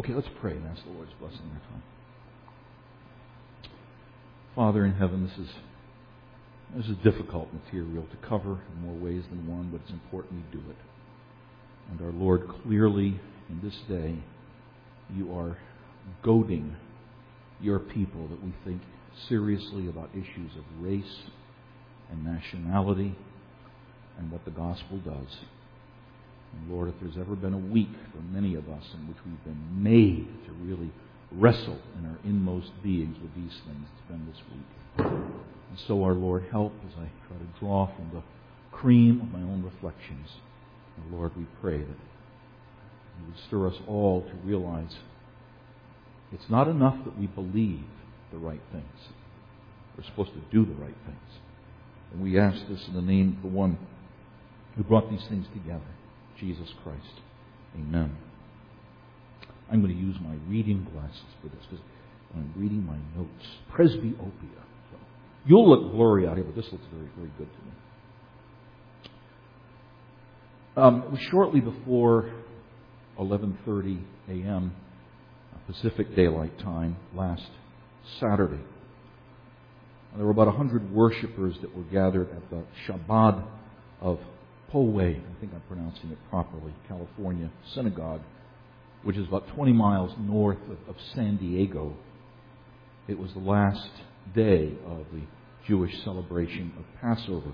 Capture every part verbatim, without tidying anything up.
Okay, let's pray and ask the Lord's blessing on our time. Father in heaven, this is this is difficult material to cover in more ways than one, but it's important we do it. And our Lord, clearly in this day, you are goading your people that we think seriously about issues of race and nationality and what the gospel does. And Lord, if there's ever been a week for many of us in which we've been made to really wrestle in our inmost beings with these things, it's been this week. And so, our Lord, help as I try to draw from the cream of my own reflections. And Lord, we pray that you would stir us all to realize it's not enough that we believe the right things. We're supposed to do the right things. And we ask this in the name of the one who brought these things together, Jesus Christ. Amen. I'm going to use my reading glasses for this because I'm reading my notes. Presbyopia. So you'll look blurry out here, but this looks very, very good to me. Um, it was shortly before eleven thirty a.m. Pacific Daylight Time last Saturday. And there were about one hundred worshipers that were gathered at the Chabad of Poway, I think I'm pronouncing it properly, California Synagogue, which is about twenty miles north of, of San Diego. It was the last day of the Jewish celebration of Passover.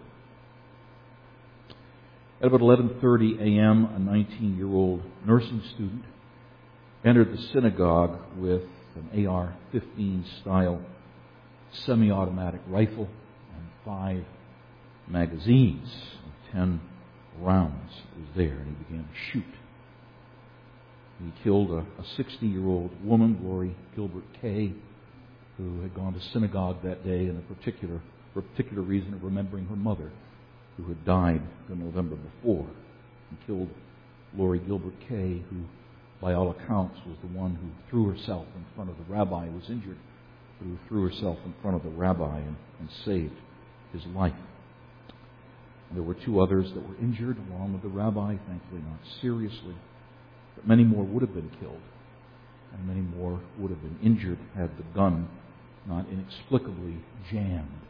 At about eleven thirty a.m., a nineteen-year-old nursing student entered the synagogue with an A R fifteen style semi-automatic rifle and five magazines of ten rounds. It was there, and he began to shoot. He killed a sixty-year-old woman, Lori Gilbert Kay, who had gone to synagogue that day in a particular, for a particular reason of remembering her mother, who had died the November before. He killed Lori Gilbert Kay, who, by all accounts, was the one who threw herself in front of the rabbi, who was injured, but who threw herself in front of the rabbi and, and saved his life. And there were two others that were injured along with the rabbi, thankfully not seriously. But many more would have been killed, and many more would have been injured had the gun not inexplicably jammed.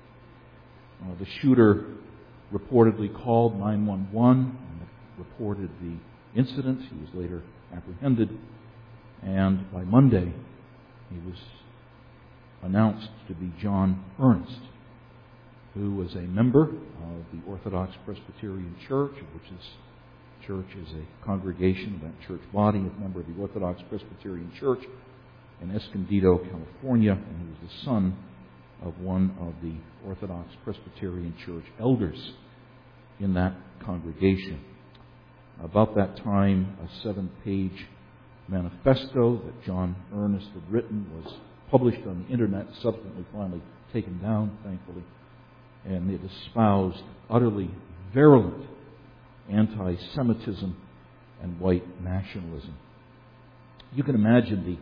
Uh, the shooter reportedly called nine one one and reported the incident. He was later apprehended, and by Monday he was announced to be John Earnest, who was a member of the Orthodox Presbyterian Church, of which this church is a congregation of that church body, a member of the Orthodox Presbyterian Church in Escondido, California, and he was the son of one of the Orthodox Presbyterian Church elders in that congregation. About that time, a seven-page manifesto that John Earnest had written was published on the internet, subsequently finally taken down, thankfully, and it espoused utterly virulent anti-Semitism and white nationalism. You can imagine the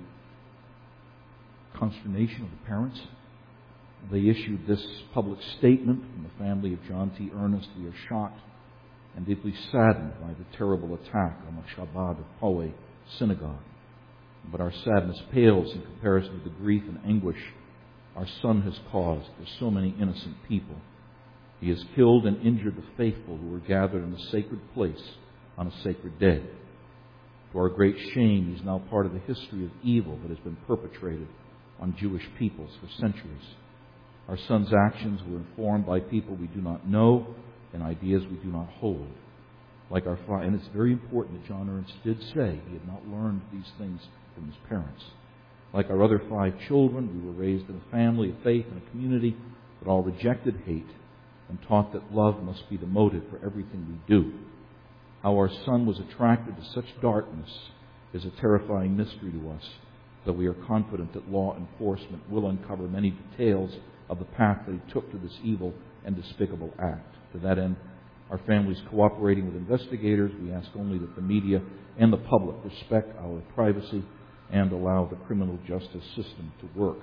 consternation of the parents. They issued this public statement from the family of John T. Earnest. We are shocked and deeply saddened by the terrible attack on the Chabad of Poway synagogue. But our sadness pales in comparison to the grief and anguish our son has caused for so many innocent people. He has killed and injured the faithful who were gathered in a sacred place on a sacred day. To our great shame, he's now part of the history of evil that has been perpetrated on Jewish peoples for centuries. Our son's actions were informed by people we do not know and ideas we do not hold. Like our father, and it's very important that John Earnest did say he had not learned these things from his parents. Like our other five children, we were raised in a family of faith and a community that all rejected hate and taught that love must be the motive for everything we do. How our son was attracted to such darkness is a terrifying mystery to us, though we are confident that law enforcement will uncover many details of the path that he took to this evil and despicable act. To that end, our family is cooperating with investigators. We ask only that the media and the public respect our privacy and allow the criminal justice system to work.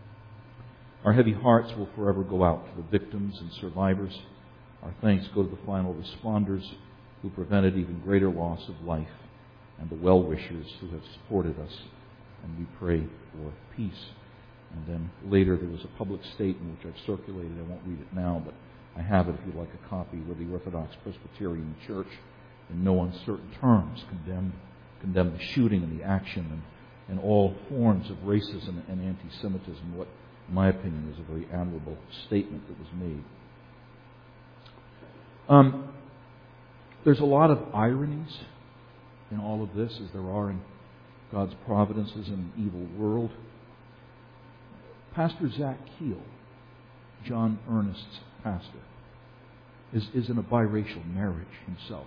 Our heavy hearts will forever go out to the victims and survivors. Our thanks go to the final responders who prevented even greater loss of life. and the well-wishers who have supported us. And we pray for peace. And then later there was a public statement which I've circulated. I won't read it now, but I have it if you'd like a copy, where the Orthodox Presbyterian Church, in no uncertain terms, condemned, condemned the shooting and the action and, and all forms of racism and anti-Semitism. What, in my opinion, is a very admirable statement that was made. Um, there's a lot of ironies in all of this, as there are in God's providences in an evil world. Pastor Zach Keel, John Ernest's pastor, is, is in a biracial marriage himself.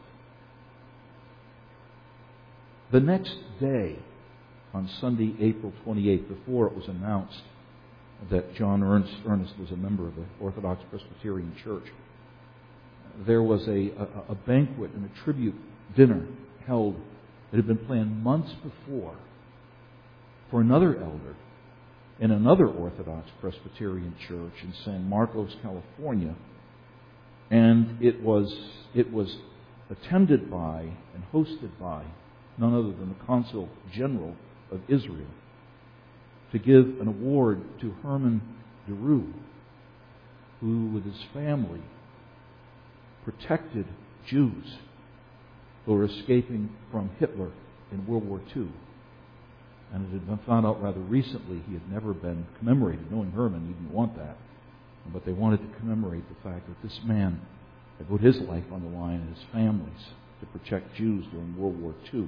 The next day, on Sunday, April twenty-eighth, before it was announced that John Ernest, Ernest was a member of the Orthodox Presbyterian Church, there was a, a, a banquet and a tribute dinner held that had been planned months before for another elder in another Orthodox Presbyterian church in San Marcos, California. And it was, it was attended by and hosted by none other than the Consul General of Israel to give an award to Herman Deru, who with his family protected Jews who were escaping from Hitler in World War Two. And it had been found out rather recently he had never been commemorated. Knowing Herman, he didn't want that. But they wanted to commemorate the fact that this man had put his life on the line and his family's to protect Jews during World War Two.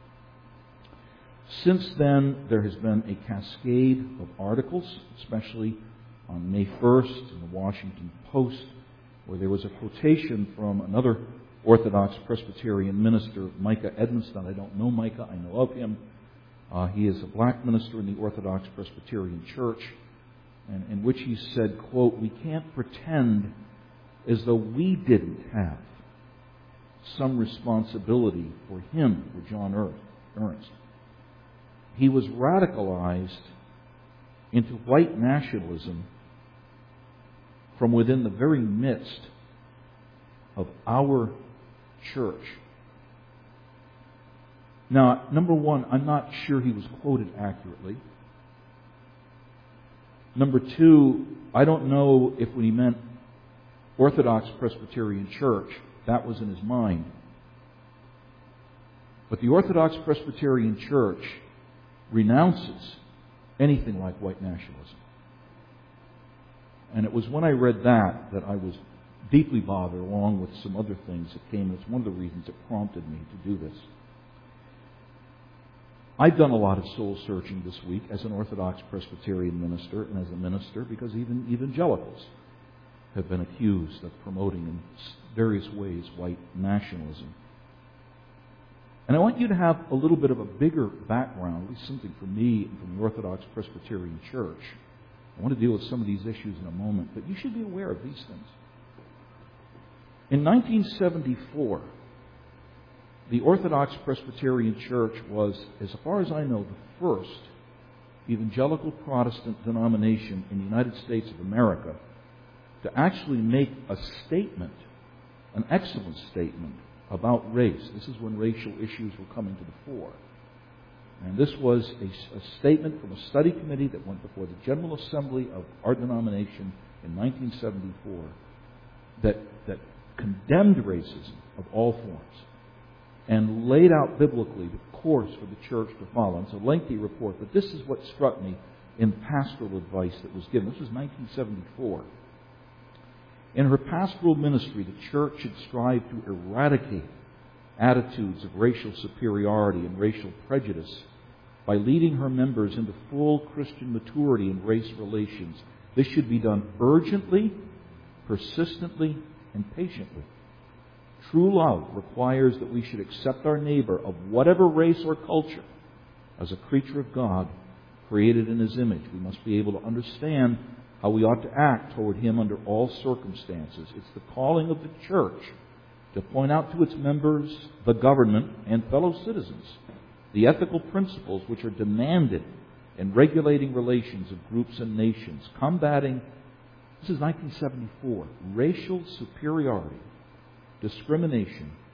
Since then, there has been a cascade of articles, especially on May first in the Washington Post, where there was a quotation from another Orthodox Presbyterian minister, Micah Edmonston. I don't know Micah, I know of him. Uh, he is a black minister in the Orthodox Presbyterian Church, and in which he said, quote, "We can't pretend as though we didn't have some responsibility for him," for John Ernest. He was radicalized into white nationalism from within the very midst of our church. Now, number one, I'm not sure he was quoted accurately. Number two, I don't know if when he meant Orthodox Presbyterian Church, that was in his mind. But the Orthodox Presbyterian Church renounces anything like white nationalism. And it was when I read that that I was deeply bothered, along with some other things that came. It's one of the reasons that prompted me to do this. I've done a lot of soul searching this week as an Orthodox Presbyterian minister and as a minister, because even evangelicals have been accused of promoting in various ways white nationalism. And I want you to have a little bit of a bigger background, at least something for me and from the Orthodox Presbyterian Church. I want to deal with some of these issues in a moment, but you should be aware of these things. In nineteen seventy-four, the Orthodox Presbyterian Church was, as far as I know, the first evangelical Protestant denomination in the United States of America to actually make a statement, an excellent statement, about race. This is when racial issues were coming to the fore. And this was a, a statement from a study committee that went before the General Assembly of our denomination in nineteen seventy-four that, that condemned racism of all forms and laid out biblically the course for the church to follow. It's a lengthy report, but this is what struck me in pastoral advice that was given. This was nineteen seventy-four. In her pastoral ministry, the church should strive to eradicate attitudes of racial superiority and racial prejudice by leading her members into full Christian maturity in race relations. This should be done urgently, persistently, and patiently. True love requires that we should accept our neighbor of whatever race or culture as a creature of God created in His image. We must be able to understand how we ought to act toward him under all circumstances. It's the calling of the church to point out to its members, the government, and fellow citizens the ethical principles which are demanded in regulating relations of groups and nations, combating, this is nineteen seventy-four, racial superiority, discrimination,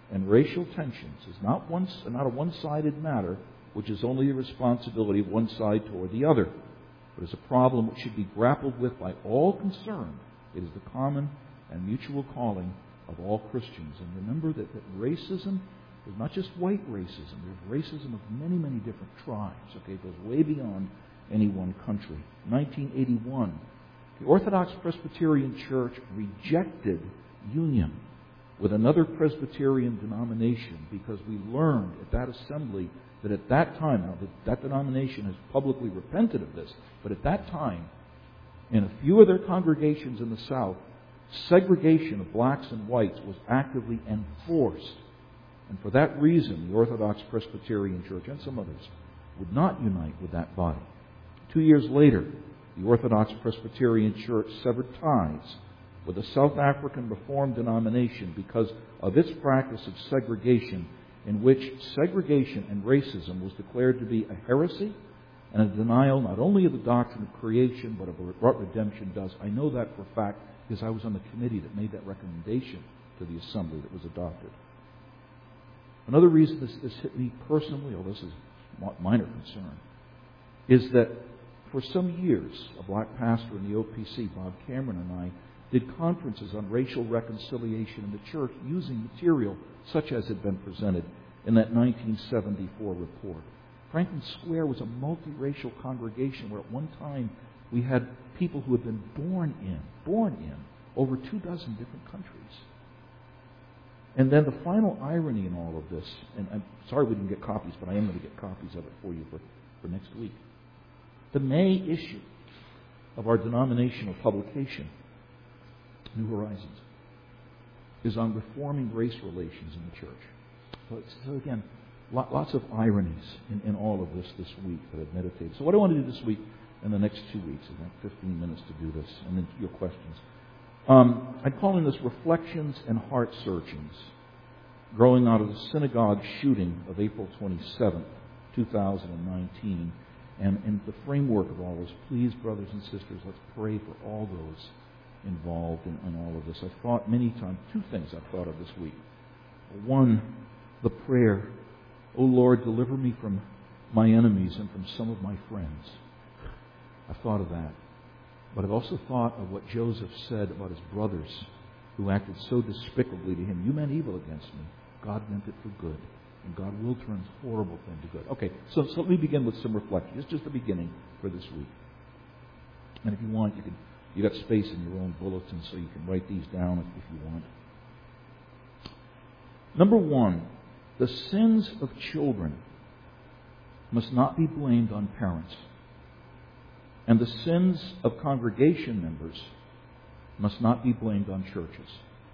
and racial tensions is not, one, not a one-sided matter which is only the responsibility of one side toward the other, but is a problem which should be grappled with by all concerned. It is the common and mutual calling of all Christians. And remember that, that racism is not just white racism. There's racism of many, many different tribes. Okay, it goes way beyond any one country. nineteen eighty-one, the Orthodox Presbyterian Church rejected union with another Presbyterian denomination because we learned at that assembly that at that time, now that, that denomination has publicly repented of this, but at that time, in a few of their congregations in the South, segregation of blacks and whites was actively enforced. And for that reason, the Orthodox Presbyterian Church and some others would not unite with that body. Two years later, the Orthodox Presbyterian Church severed ties with the South African Reformed denomination because of its practice of segregation, in which segregation and racism was declared to be a heresy and a denial not only of the doctrine of creation, but of what redemption does. I know that for a fact because I was on the committee that made that recommendation to the assembly that was adopted. Another reason this, this hit me personally, although this is minor concern, is that for some years, a black pastor in the O P C, Bob Cameron, and I did conferences on racial reconciliation in the church using material such as had been presented in that nineteen seventy-four report. Franklin Square was a multiracial congregation where at one time we had people who had been born in, born in, over two dozen different countries. And then the final irony in all of this, and I'm sorry we didn't get copies, but I am going to get copies of it for you for, for next week. The May issue of our denominational publication, New Horizons, is on reforming race relations in the church. So, it's, so again, lots of ironies in, in all of this this week that I've meditated. So what I want to do this week and the next two weeks, is about fifteen minutes to do this, and then your questions. Um, I'm calling this Reflections and Heart Searchings, growing out of the synagogue shooting of April twenty-seventh, two thousand nineteen. And, and the framework of all this, please, brothers and sisters, let's pray for all those involved in, in all of this. I've thought many times, two things I've thought of this week. One, the prayer, "O Lord, deliver me from my enemies and from some of my friends." I've thought of that. But I've also thought of what Joseph said about his brothers who acted so despicably to him. "You meant evil against me. God meant it for good. And God will turn this horrible thing to good." Okay, so, so let me begin with some reflection. It's just the beginning for this week. And if you want, you can you got space in your own bulletin, so you can write these down if, if you want. Number one, the sins of children must not be blamed on parents. And the sins of congregation members must not be blamed on churches.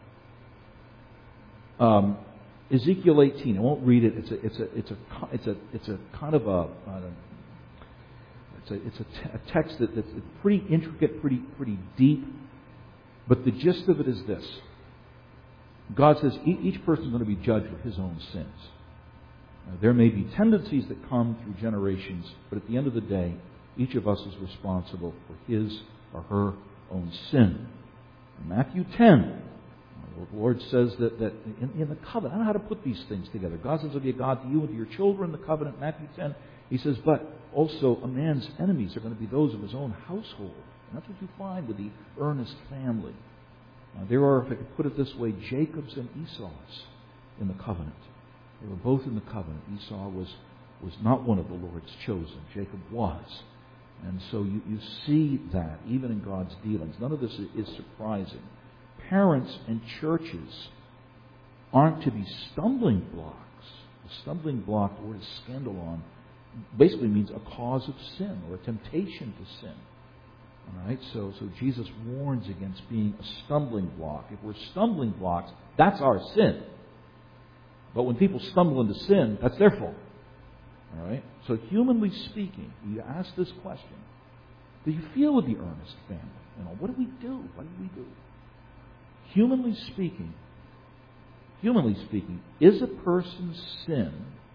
Um, Ezekiel eighteen. I won't read it. It's a it's a it's a it's a it's a kind of a uh, it's a it's a, t- a text that, that's pretty intricate, pretty pretty deep. But the gist of it is this: God says each person is going to be judged with his own sins. Now, there may be tendencies that come through generations, but at the end of the day, each of us is responsible for his or her own sin. In Matthew ten. The Lord says that, that in, in the covenant, I don't know how to put these things together. God says, "I'll be a God to you and to your children." The covenant, Matthew ten, he says, but also a man's enemies are going to be those of his own household. And that's what you find with the earnest family. Now, there are, if I could put it this way, Jacob's and Esau's in the covenant. They were both in the covenant. Esau was, was not one of the Lord's chosen. Jacob was. And so you, you see that even in God's dealings. None of this is, is surprising. Parents and churches aren't to be stumbling blocks. A stumbling block, the word is scandalon, basically means a cause of sin or a temptation to sin. All right, so so Jesus warns against being a stumbling block. If we're stumbling blocks, that's our sin. But when people stumble into sin, that's their fault. All right. So humanly speaking, you ask this question: do you feel with the earnest family? You know, what do we do? What do we do? Humanly speaking, humanly speaking, is a person's sin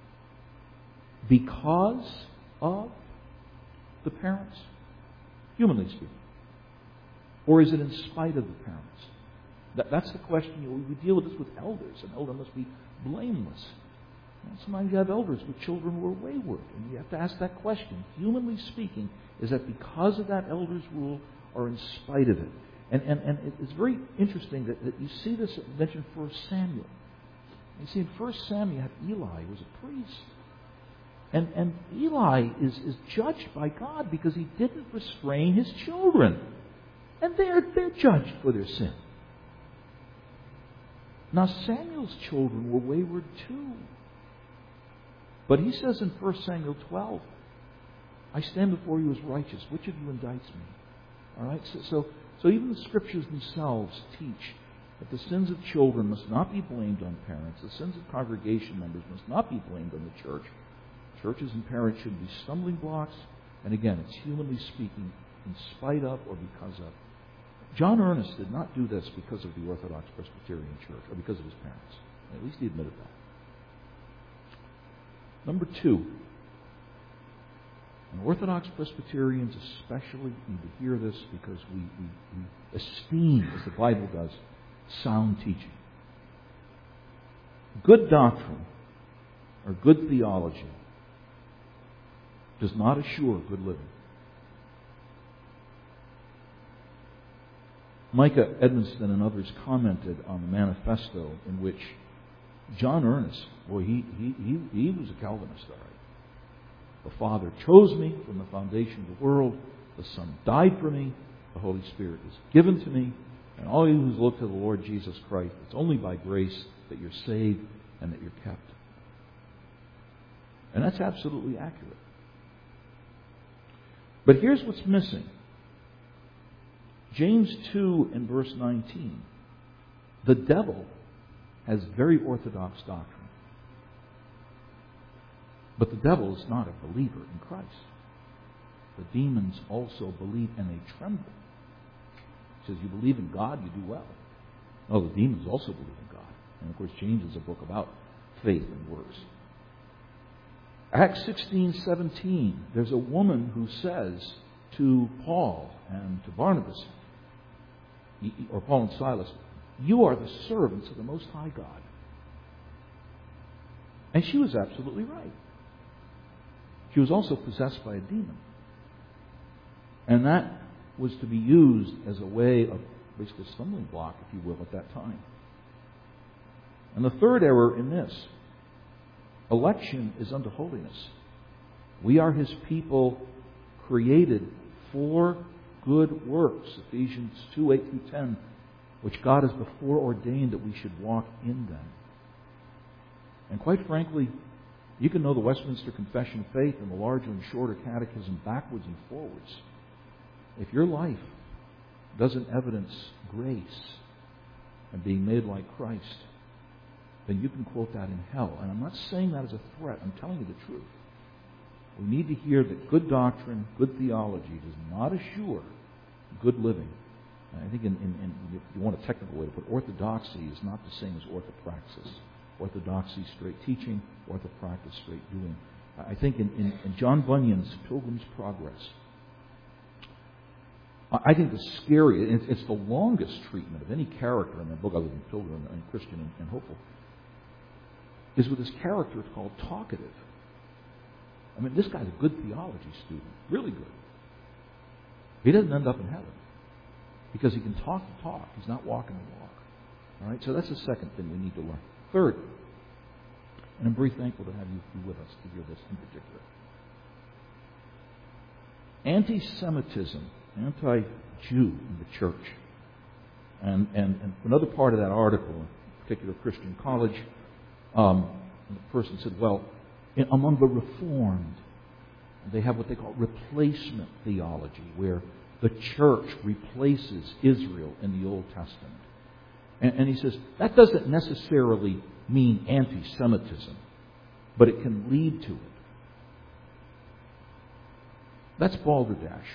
because of the parents? Humanly speaking. Or is it in spite of the parents? That, that's the question. You know, we deal with this with elders. An elder must be blameless. And sometimes you have elders with children who are wayward, and you have to ask that question. Humanly speaking, is that because of that elder's rule or in spite of it? And, and, and it's very interesting that, that you see this mentioned in First Samuel. You see, in First Samuel, you have Eli, who was a priest. And, and Eli is, is judged by God because he didn't restrain his children. And they're, they're judged for their sin. Now, Samuel's children were wayward too. But he says in First Samuel twelve, I stand before you as righteous. Which of you indicts me? All right? So, so, so even the Scriptures themselves teach that the sins of children must not be blamed on parents. The sins of congregation members must not be blamed on the church. Churches and parents should be stumbling blocks. And again, it's humanly speaking, in spite of or because of. John Ernest did not do this because of the Orthodox Presbyterian Church or because of his parents. At least he admitted that. Number two, and Orthodox Presbyterians especially need to hear this because we, we, we esteem, as the Bible does, sound teaching. Good doctrine or good theology does not assure good living. Micah Edmonston and others commented on the manifesto in which John Ernest, boy, he, he, he, he was a Calvinist, all right. The Father chose me from the foundation of the world. The Son died for me. The Holy Spirit is given to me. And all you who look to the Lord Jesus Christ, it's only by grace that you're saved and that you're kept. And that's absolutely accurate. But here's what's missing. James two and verse nineteen. The devil has very orthodox doctrine. But the devil is not a believer in Christ. The demons also believe and they tremble. He says, you believe in God, you do well. No, the demons also believe in God. And of course, James is a book about faith and works. Acts sixteen seventeen, there's a woman who says to Paul and to Barnabas, or Paul and Silas, you are the servants of the Most High God. And she was absolutely right. She was also possessed by a demon. And that was to be used as a way of basically a stumbling block, if you will, at that time. And the third error in this, election is unto holiness. We are His people created for good works, Ephesians two, eight through ten, which God has before ordained that we should walk in them. And quite frankly, you can know the Westminster Confession of Faith and the larger and shorter catechism backwards and forwards. If your life doesn't evidence grace and being made like Christ, then you can quote that in hell. And I'm not saying that as a threat. I'm telling you the truth. We need to hear that good doctrine, good theology does not assure good living. And I think in, in, in, if you want a technical way to put it, orthodoxy is not the same as orthopraxis. Orthodoxy, straight teaching. Orthopractice, straight doing. I think in, in, in John Bunyan's Pilgrim's Progress, I think the scary, it's the longest treatment of any character in the book other than Pilgrim and Christian and, and Hopeful, is with this character called Talkative. I mean, this guy's a good theology student, really good. He doesn't end up in heaven because he can talk the talk. He's not walking the walk. All right, so that's the second thing we need to learn. Third, and I'm very thankful to have you be with us to hear this in particular. Anti-Semitism, anti-Jew in the church. And, and, and another part of that article, a particular Christian college, um, the person said, well, in, among the Reformed, they have what they call replacement theology, where the church replaces Israel in the Old Testament. And, and he says, that doesn't necessarily mean anti-Semitism, but it can lead to it. That's balderdash.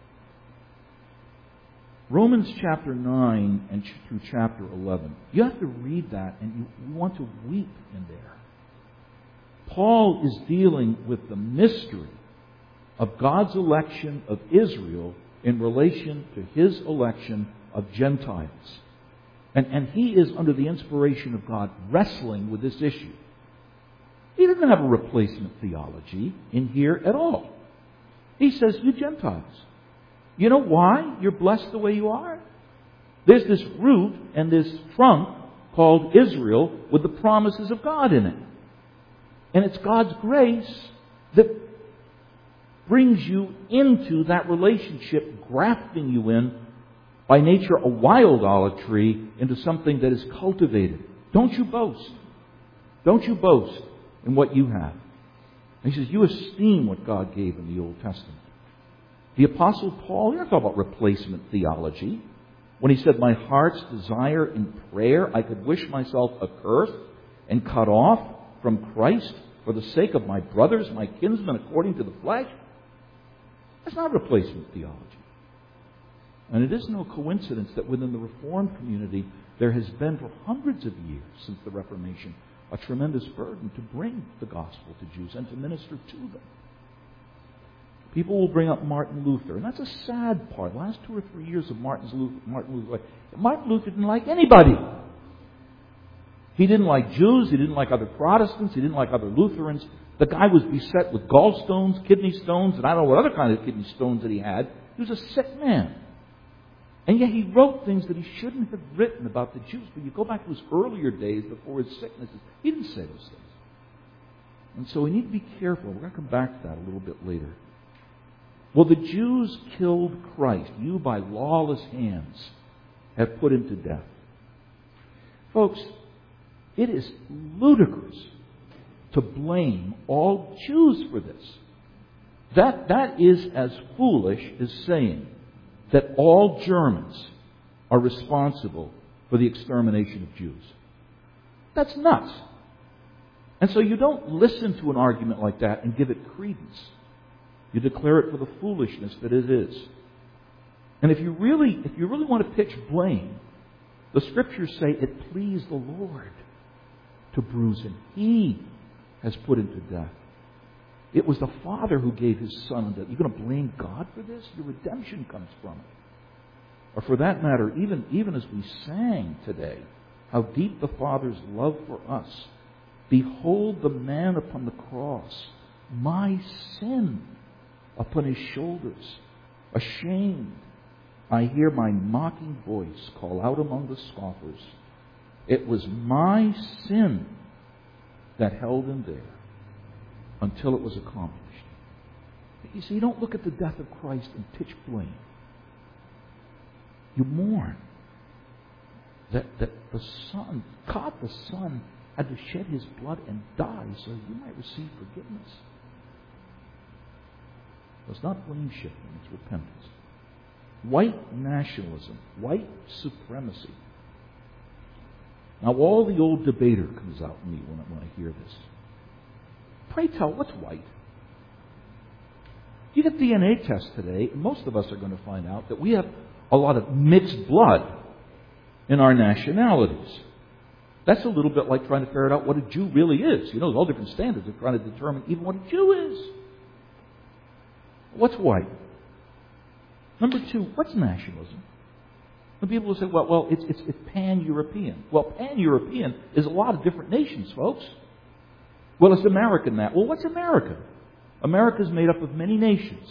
Romans chapter nine and ch- through chapter eleven. You have to read that and you, you want to weep in there. Paul is dealing with the mystery of God's election of Israel in relation to His election of Gentiles. And, and he is, under the inspiration of God, wrestling with this issue. He doesn't have a replacement theology in here at all. He says, you Gentiles, you know why you're blessed the way you are? There's this root and this trunk called Israel with the promises of God in it. And it's God's grace that brings you into that relationship, grafting you in, by nature, a wild olive tree into something that is cultivated. Don't you boast. Don't you boast in what you have. And he says, you esteem what God gave in the Old Testament. The Apostle Paul, you're not talking about replacement theology. When he said, my heart's desire in prayer, I could wish myself accursed and cut off from Christ for the sake of my brothers, my kinsmen, according to the flesh. That's not replacement theology. And it is no coincidence that within the Reformed community, there has been for hundreds of years since the Reformation a tremendous burden to bring the gospel to Jews and to minister to them. People will bring up Martin Luther, and that's a sad part. The last two or three years of Martin's Luther, Martin Luther, Martin Luther didn't like anybody. He didn't like Jews. He didn't like other Protestants. He didn't like other Lutherans. The guy was beset with gallstones, kidney stones, and I don't know what other kind of kidney stones that he had. He was a sick man. And yet he wrote things that he shouldn't have written about the Jews. But you go back to his earlier days before his sicknesses, he didn't say those things. And so we need to be careful. We're going to come back to that a little bit later. Well, the Jews killed Christ. You, by lawless hands, have put him to death. Folks, it is ludicrous to blame all Jews for this. That, that is as foolish as saying that all Germans are responsible for the extermination of Jews. That's nuts. And so you don't listen to an argument like that and give it credence. You declare it for the foolishness that it is. And if you really, if you really want to pitch blame, the Scriptures say it pleased the Lord to bruise him. He has put him to death. It was the Father who gave His Son unto death. You're going to blame God for this? Your redemption comes from it. Or for that matter, even, even as we sang today, how deep the Father's love for us. Behold the man upon the cross, my sin upon His shoulders. Ashamed, I hear my mocking voice call out among the scoffers. It was my sin that held Him there until it was accomplished. You see, you don't look at the death of Christ and pitch blame. You mourn that, that the Son, God the Son, had to shed His blood and die so you might receive forgiveness. It's not blame shifting, it's repentance. White nationalism, white supremacy. Now all the old debater comes out in me when I, when I hear this. Pray tell, what's white? You get D N A tests today, and most of us are going to find out that we have a lot of mixed blood in our nationalities. That's a little bit like trying to figure out what a Jew really is. You know, there's all different standards of trying to determine even what a Jew is. What's white? Number two, what's nationalism? And people will say, well, well, it's, it's, it's pan-European. Well, pan-European is a lot of different nations, folks. Well, it's American that. Well, what's America? America is made up of many nations.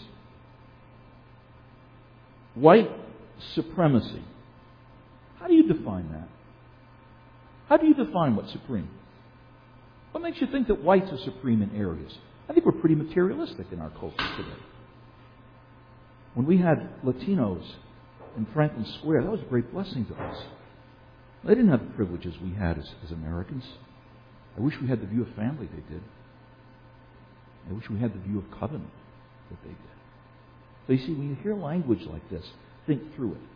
White supremacy. How do you define that? How do you define what's supreme? What makes you think that whites are supreme in areas? I think we're pretty materialistic in our culture today. When we had Latinos in Franklin Square, that was a great blessing to us. They didn't have the privileges we had as, as Americans. I wish we had the view of family they did. I wish we had the view of covenant that they did. So you see, when you hear language like this, think through it.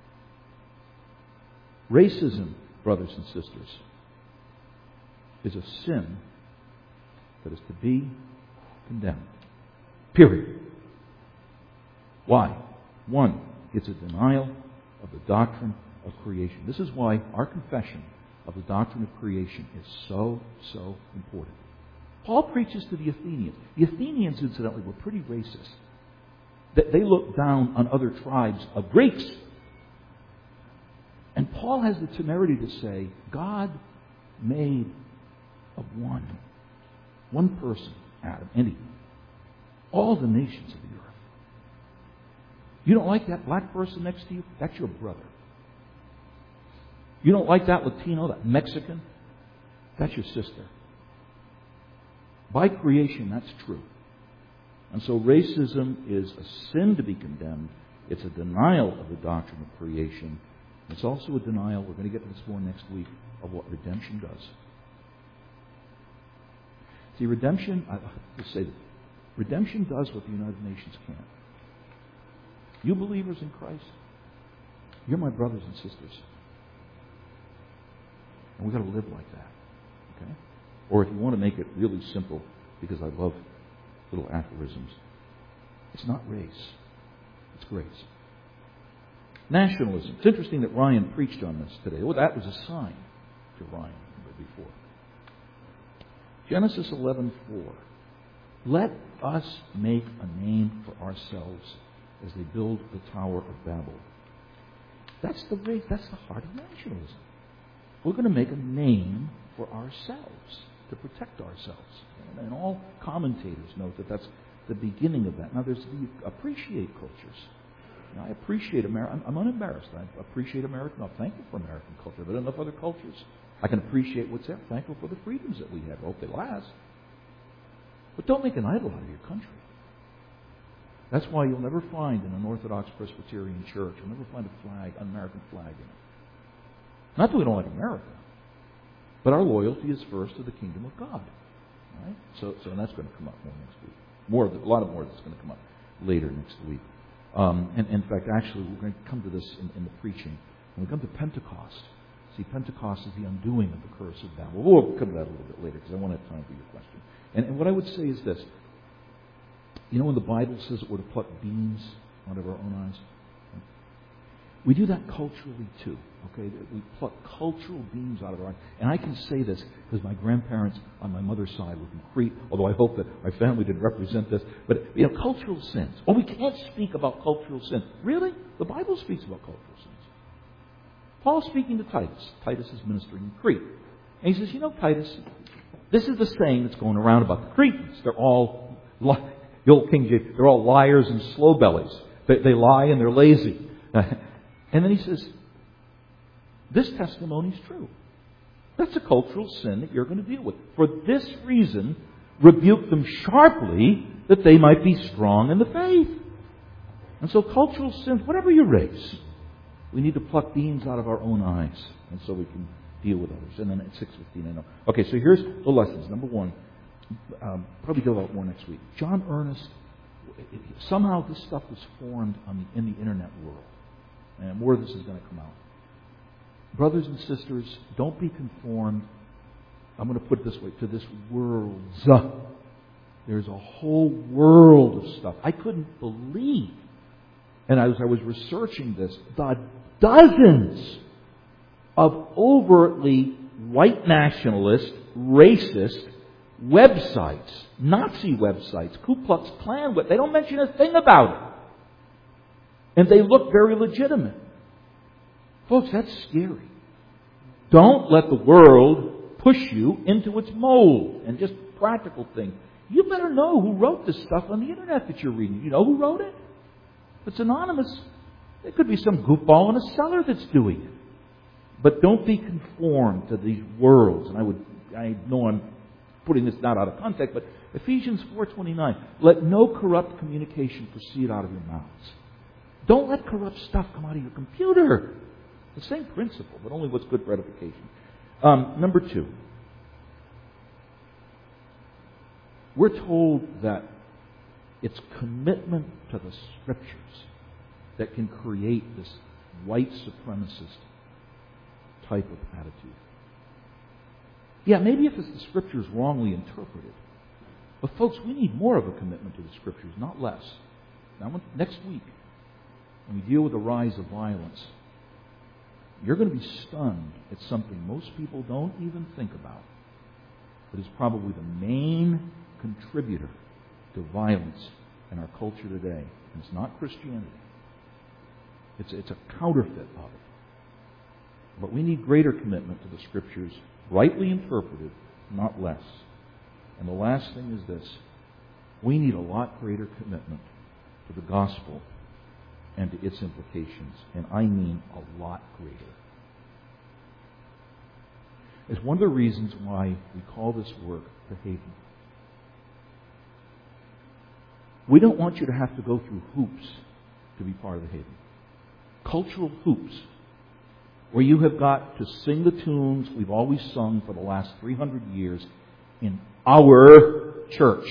Racism, brothers and sisters, is a sin that is to be condemned. Period. Why? One, it's a denial of the doctrine of creation. This is why our confession of the doctrine of creation is so, so important. Paul preaches to the Athenians. The Athenians, incidentally, were pretty racist. They looked down on other tribes of Greeks. And Paul has the temerity to say, God made of one, one person, Adam, any, all the nations of the earth. You don't like that black person next to you? That's your brother. You don't like that Latino, that Mexican? That's your sister. By creation, that's true. And so racism is a sin to be condemned. It's a denial of the doctrine of creation. It's also a denial, we're going to get to this more next week, of what redemption does. See, redemption, I just say this, redemption does what the United Nations can't. You believers in Christ, you're my brothers and sisters. And we've got to live like that. Okay? Or if you want to make it really simple, because I love little aphorisms, it's not race, it's grace. Nationalism. It's interesting that Ryan preached on this today. Well, that was a sign to Ryan before. Genesis eleven four. Let us make a name for ourselves as they build the Tower of Babel. That's the way, that's the heart of nationalism. We're going to make a name for ourselves, to protect ourselves. And all commentators note that that's the beginning of that. Now, there's the appreciate cultures. Now, I appreciate America. I'm, I'm unembarrassed. I appreciate American. I'm thankful for American culture. But enough other cultures. I can appreciate what's there. Thankful for the freedoms that we have. I hope they last. But don't make an idol out of your country. That's why you'll never find in an Orthodox Presbyterian church, you'll never find a flag, an American flag in it. Not that we don't like America, but our loyalty is first to the kingdom of God. Right? So, so and that's going to come up more next week. More, of the, a lot of more that's going to come up later next week. Um, and, and in fact, actually, we're going to come to this in, in the preaching. When we come to Pentecost, see, Pentecost is the undoing of the curse of Babel. We'll come to that a little bit later because I won't have time for your question. And, and what I would say is this. You know when the Bible says that we're to pluck beams out of our own eyes? We do that culturally too. Okay, we pluck cultural beams out of our eyes. And I can say this because my grandparents on my mother's side were from Crete, although I hope that my family didn't represent this. But, you know, cultural sins. Oh, we can't speak about cultural sins. Really? The Bible speaks about cultural sins. Paul's speaking to Titus. Titus is ministering in Crete. And he says, you know, Titus, this is the saying that's going around about the Cretans. They're all, the old King James, they're all liars and slow bellies. They, they lie and they're lazy. And then he says, this testimony is true. That's a cultural sin that you're going to deal with. For this reason, rebuke them sharply that they might be strong in the faith. And so cultural sins, whatever your race, we need to pluck beams out of our own eyes. And so we can deal with others. And then at six fifteen, I know. Okay, so here's the lessons. Number one, um, probably deal about more next week. John Ernest, somehow this stuff was formed on the, in the internet world. And more of this is going to come out. Brothers and sisters, don't be conformed, I'm going to put it this way, to this world. There's a whole world of stuff. I couldn't believe, and as I was researching this, the dozens of overtly white nationalist, racist websites, Nazi websites, Ku Klux Klan, they don't mention a thing about it. And they look very legitimate. Folks, that's scary. Don't let the world push you into its mold. And just practical thing. You better know who wrote this stuff on the internet that you're reading. You know who wrote it? If it's anonymous, it could be some goofball in a cellar that's doing it. But don't be conformed to these worlds. And I would, I know I'm putting this not out of context, but Ephesians four twenty-nine. Let no corrupt communication proceed out of your mouths. Don't let corrupt stuff come out of your computer. The same principle, but only what's good for edification. Um, number two. We're told that it's commitment to the Scriptures that can create this white supremacist type of attitude. Yeah, maybe if it's the Scriptures wrongly interpreted. But folks, we need more of a commitment to the Scriptures, not less. Now, next week, when we deal with the rise of violence, you're going to be stunned at something most people don't even think about, but is probably the main contributor to violence in our culture today. And it's not Christianity. It's, it's a counterfeit of it. But we need greater commitment to the Scriptures, rightly interpreted, not less. And the last thing is this. We need a lot greater commitment to the gospel and to its implications. And I mean a lot greater. It's one of the reasons why we call this work the Haven. We don't want you to have to go through hoops to be part of the Haven. Cultural hoops, where you have got to sing the tunes we've always sung for the last three hundred years in our church.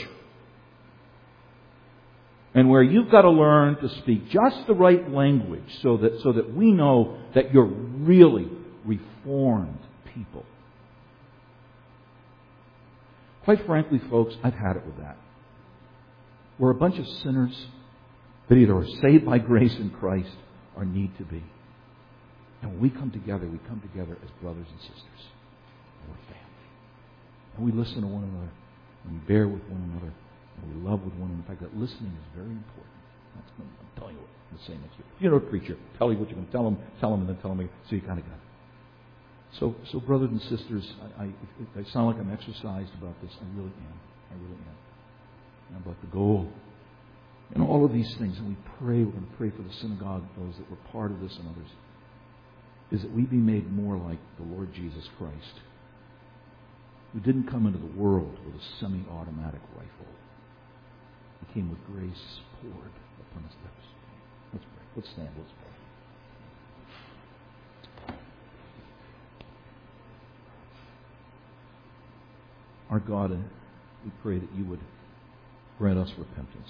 And where you've got to learn to speak just the right language so that, so that we know that you're really reformed people. Quite frankly, folks, I've had it with that. We're a bunch of sinners that either are saved by grace in Christ or need to be. And when we come together, we come together as brothers and sisters. And we're family. And we listen to one another. And we bear with one another. And we love with one another. In fact, that listening is very important. That's, I'm telling you what I'm saying to you. If you know a preacher, tell you what you're going to tell them, tell them, and then tell them, so you kind of got it. So, so brothers and sisters, I, I, I sound like I'm exercised about this. I really am. I really am. And about the goal. And all of these things. And we pray, we're going to pray for the synagogue, those that were part of this and others. Is that we be made more like the Lord Jesus Christ, who didn't come into the world with a semi-automatic rifle. He came with grace poured upon his lips. Let's pray. Let's stand. Let's pray. Our God, we pray that you would grant us repentance.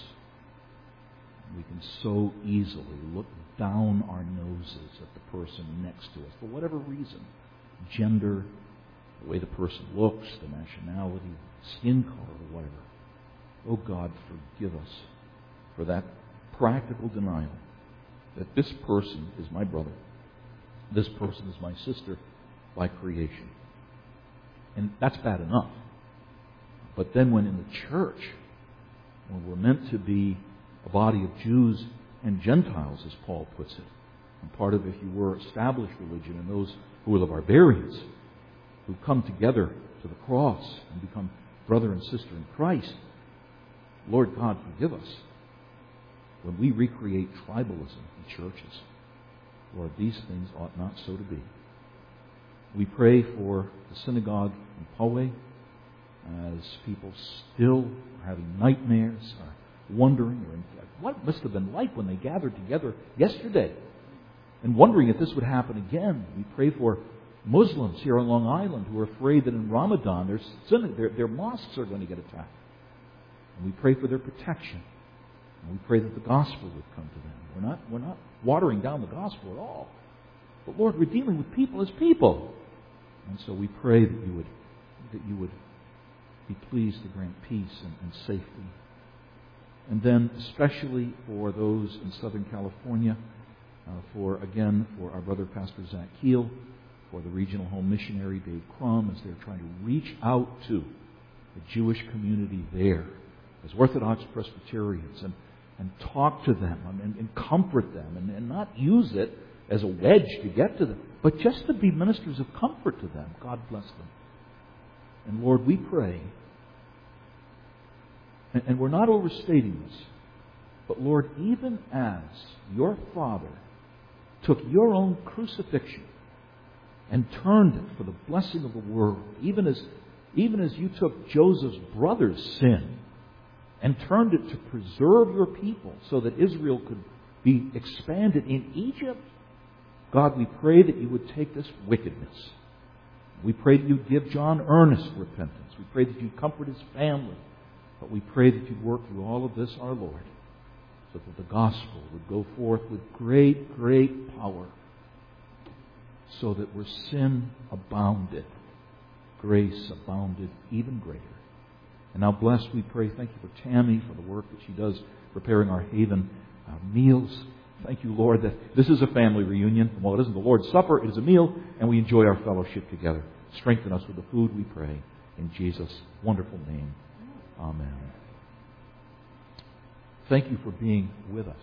We can so easily look down our noses at the person next to us for whatever reason. Gender, the way the person looks, the nationality, skin color, or whatever. Oh God, forgive us for that practical denial that this person is my brother. This person is my sister by creation. And that's bad enough. But then when in the church, when we're meant to be a body of Jews and Gentiles, as Paul puts it, and part of, if you were, established religion, and those who are the barbarians, who come together to the cross and become brother and sister in Christ, Lord God, forgive us when we recreate tribalism in churches. Lord, these things ought not so to be. We pray for the synagogue in Poway, as people still are having nightmares, are wondering, or in fact, what it must have been like when they gathered together yesterday, and wondering if this would happen again. We pray for Muslims here on Long Island who are afraid that in Ramadan their, sin, their, their mosques are going to get attacked. And we pray for their protection. And we pray that the gospel would come to them. We're not, we're not watering down the gospel at all. But Lord, we're dealing with people as people. And so we pray that you would, that you would be pleased to grant peace and, and safety. And then especially for those in Southern California, uh, for, again, for our brother Pastor Zach Keel, for the regional home missionary Dave Crum, as they're trying to reach out to the Jewish community there as Orthodox Presbyterians and, and talk to them and, and comfort them and, and not use it as a wedge to get to them, but just to be ministers of comfort to them. God bless them. And Lord, we pray, and, and we're not overstating this, but Lord, even as your Father took your own crucifixion and turned it for the blessing of the world, even as, even as you took Joseph's brother's sin and turned it to preserve your people so that Israel could be expanded in Egypt, God, we pray that you would take this wickedness. We pray that you'd give John earnest repentance. We pray that you'd comfort his family. But we pray that you'd work through all of this, our Lord, so that the gospel would go forth with great, great power, so that where sin abounded, grace abounded even greater. And now bless, we pray, thank you for Tammy, for the work that she does preparing our Haven uh, meals. Thank you, Lord, that this is a family reunion. While it isn't the Lord's Supper, it is a meal, and we enjoy our fellowship together. Strengthen us with the food, we pray. In Jesus' wonderful name. Amen. Thank you for being with us.